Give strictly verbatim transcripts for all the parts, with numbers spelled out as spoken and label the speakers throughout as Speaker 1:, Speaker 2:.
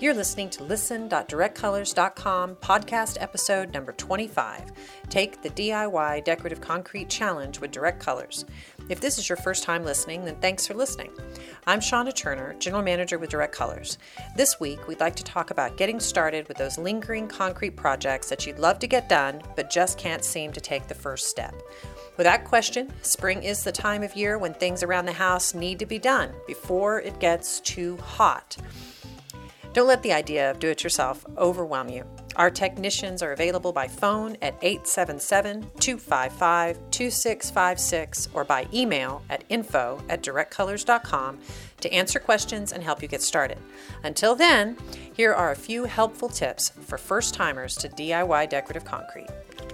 Speaker 1: You're listening to listen dot direct colors dot com podcast episode number twenty-five. Take the D I Y Decorative Concrete Challenge with Direct Colors. If this is your first time listening, then thanks for listening. I'm Shauna Turner, General Manager with Direct Colors. This week, we'd like to talk about getting started with those lingering concrete projects that you'd love to get done, but just can't seem to take the first step. Without question, spring is the time of year when things around the house need to be done before it gets too hot. Don't let the idea of do-it-yourself overwhelm you. Our technicians are available by phone at eight seven seven, two five five, two six five six or by email at info at direct colors dot com to answer questions and help you get started. Until then, here are a few helpful tips for first-timers to D I Y decorative concrete.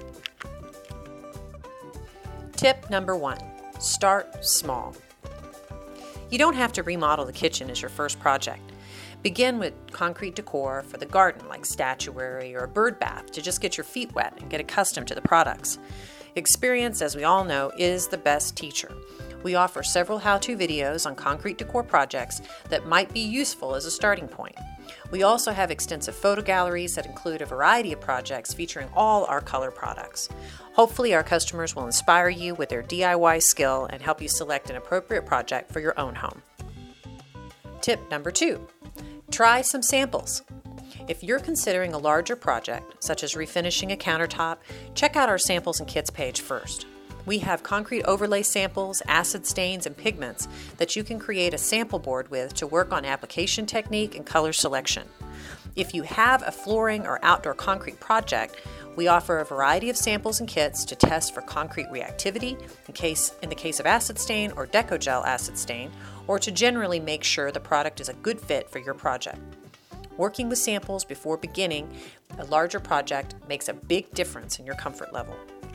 Speaker 1: Tip number one, start small. You don't have to remodel the kitchen as your first project. Begin with concrete decor for the garden, like statuary or a bird bath, to just get your feet wet and get accustomed to the products. Experience, as we all know, is the best teacher. We offer several how-to videos on concrete decor projects that might be useful as a starting point. We also have extensive photo galleries that include a variety of projects featuring all our color products. Hopefully, our customers will inspire you with their D I Y skill and help you select an appropriate project for your own home. Tip number two. Try some samples. If you're considering a larger project, such as refinishing a countertop, check out our samples and kits page first. We have concrete overlay samples, acid stains, and pigments that you can create a sample board with to work on application technique and color selection. If you have a flooring or outdoor concrete project, we offer a variety of samples and kits to test for concrete reactivity in case in the case of acid stain or Decogel acid stain, or to generally make sure the product is a good fit for your project. Working with samples before beginning a larger project makes a big difference in your comfort level.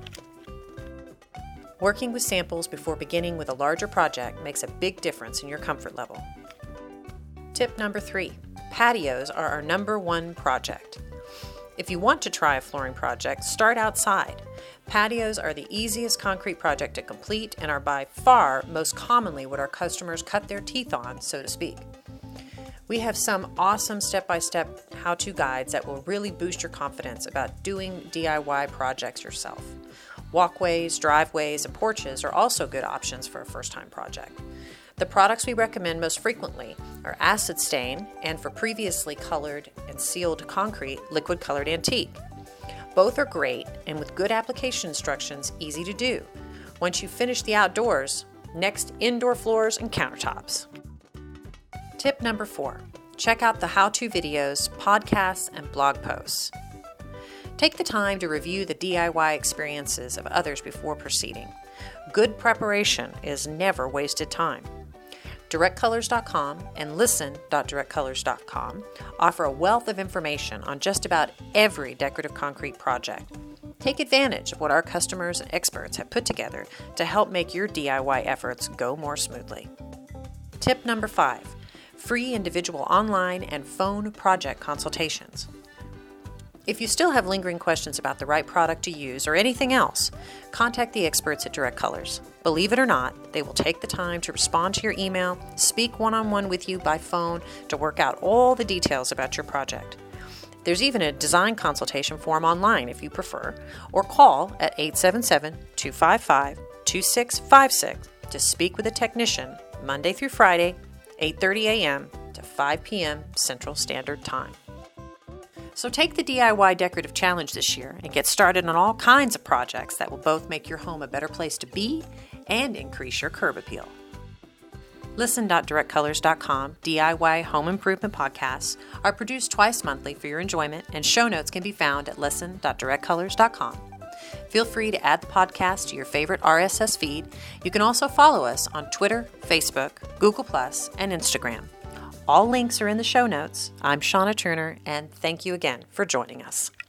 Speaker 1: Working with samples before beginning with a larger project makes a big difference in your comfort level. Tip number three, patios are our number one project. If you want to try a flooring project, start outside. Patios are the easiest concrete project to complete and are by far most commonly what our customers cut their teeth on, so to speak. We have some awesome step-by-step how-to guides that will really boost your confidence about doing D I Y projects yourself. Walkways, driveways, and porches are also good options for a first-time project. The products we recommend most frequently are acid stain and, for previously colored and sealed concrete, liquid colored antique. Both are great and, with good application instructions, easy to do. Once you finish the outdoors, next indoor floors and countertops. Tip number four, check out the how-to videos, podcasts, and blog posts. Take the time to review the D I Y experiences of others before proceeding. Good preparation is never wasted time. direct colors dot com and listen dot direct colors dot com offer a wealth of information on just about every decorative concrete project. Take advantage of what our customers and experts have put together to help make your D I Y efforts go more smoothly. Tip number five, free individual online and phone project consultations. If you still have lingering questions about the right product to use or anything else, contact the experts at Direct Colors. Believe it or not, they will take the time to respond to your email, speak one-on-one with you by phone to work out all the details about your project. There's even a design consultation form online if you prefer, or call at eight seven seven, two five five, two six five six to speak with a technician Monday through Friday, eight thirty a.m. to five p.m. Central Standard Time. So take the D I Y Decorative Challenge this year and get started on all kinds of projects that will both make your home a better place to be and increase your curb appeal. listen dot direct colors dot com D I Y home improvement podcasts are produced twice monthly for your enjoyment, and show notes can be found at listen dot direct colors dot com. Feel free to add the podcast to your favorite R S S feed. You can also follow us on Twitter, Facebook, Google plus, and Instagram. All links are in the show notes. I'm Shauna Turner, and thank you again for joining us.